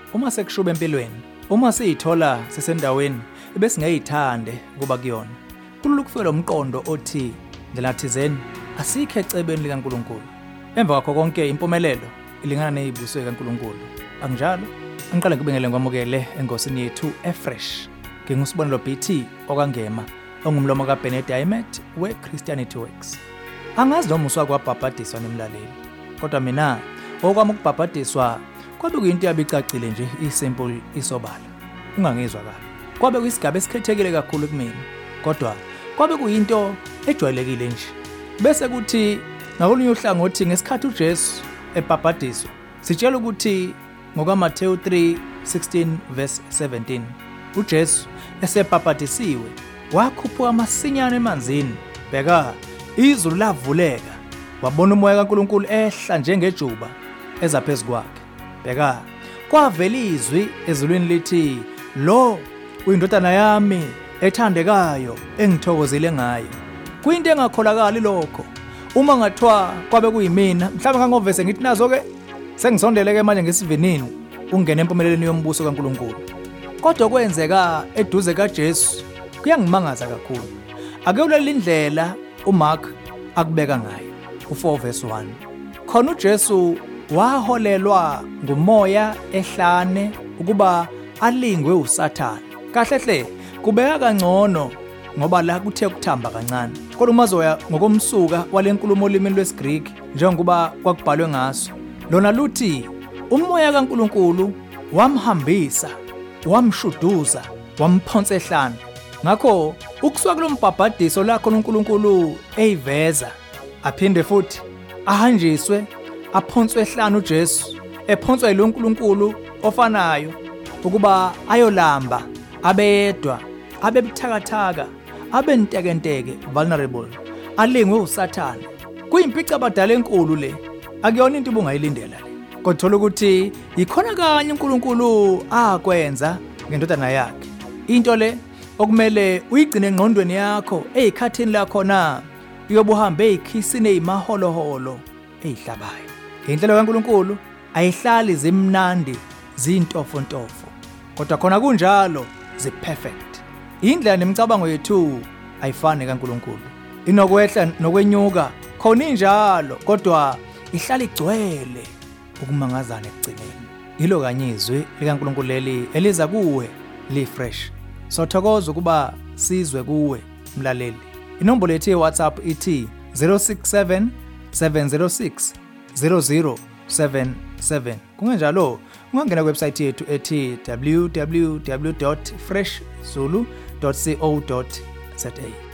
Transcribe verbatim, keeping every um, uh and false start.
uma sekushuba empilweni, uma siyithola sisendaweni ebesingayithande kuba kuyona, kulula ukufika umqondo othi ndlela thizeni asikho ecebeni likaNkulunkulu. Emva kwakho konke impumelelo ilingana nezibuso kaNkulunkulu. Anginjalo? Angiqale ngibengele ngamukele enkosini yethu eFresh. Ngingusibonelo B T okangema ongumlomo kaBennett Aymet we-Christianity Works. Angazi noma uswa kwabhabhadiswa nemlaleli, kodwa mina okwami ukubhabhadiswa kwabe kuyinto yabicacile nje, isimple, isobala. Ungangizwa kabi. Kwabe kuyisigaba esikhethekile kakhulu kumina, kodwa kwabe kuyinto ejwayelekile nje. Bese kuthi ngakolunye uhlangothi ngesikhathi uJesu ebhabhadiswa, sitshela ukuthi ngokaMathewu three sixteen verse seventeen, uJesu esebhabhadisiwe wakhuphuka amasinyane emanzini. Bheka, izulu lavuleka, wabona umoya kaNkulunkulu ehla njengejuba eza phezu kwakhe. Bheka, kwavela izwi ezulwini lithi, lo uyindodana yami ethandekayo engithokozile ngayo. Kuyinto engakholakali lokho. Uma ngathiwa kwabe kuyimina, mhlawumbe ngangovese ngithi nazo ke sengisondeleke manje ngesivinini ungena empumelelweni yombuso kaNkulunkulu. Kodwa kwenzeka eduze kaJesu kuyangimangaza kakhulu. Ake uleli indlela uMark akubeka ngayo, u four verse one. Khona uJesu waholelwa ngumoya ehlane ukuba alingwe uSathane. Kahle hle kubeka kangcono ngoba la kuthe kuthamba kancane. Kodwa uma zoya ngokomsuka walenkulumo olimini lwesiGreek njengoba kwakubhalwe ngaso, lona luthi umoya kaNkulunkulu wamhambisa, wamshuduza, wamphonsa ehlane. Ngakho ukuswa kulombhabhadiso lakho uNkulunkulu eyiveza, aphinde futhi ahanjiswe, aphonswe ehlane uJesu, ephonswa yilo uNkulunkulu ofanayo ukuba ayolamba, abedwa, abebuthakathaka, abentekenteke, vulnerable, alingwe uSathane. Kuyimpica abadala enkulu le, akuyona into ubungayilindela le. Kodwa ukuthi yikhona kanye uNkulunkulu akwenza ngendodana yakhe. Into le okumele uyigcine engqondweni yakho ezikhathini lakho na uyobe uhambe ezikhisini ezimaholoholo ezihlabayo. Inhlelo kaNkulunkulu ayihlali zimnandi zintofontofo, kodwa khona kunjalo ziperfect. Indlela nemicabango yethu ayifani kaNkulunkulu. Inokwehla nokwenyuka khona injalo, kodwa ihlala igcwele ukumangazana ekugcineni. Yilo kanye izwi likaNkulunkulu leli eliza kuwe liFresh. Sothokoza ukuba sizwe kuwe mlaleli. Inombolo yethu yeWhatsApp ithi zero six seven seven zero six zero zero seven seven. Kungenjalo ungangena kuwebsite yethu ethi w w w dot fresh zulu dot co dot za.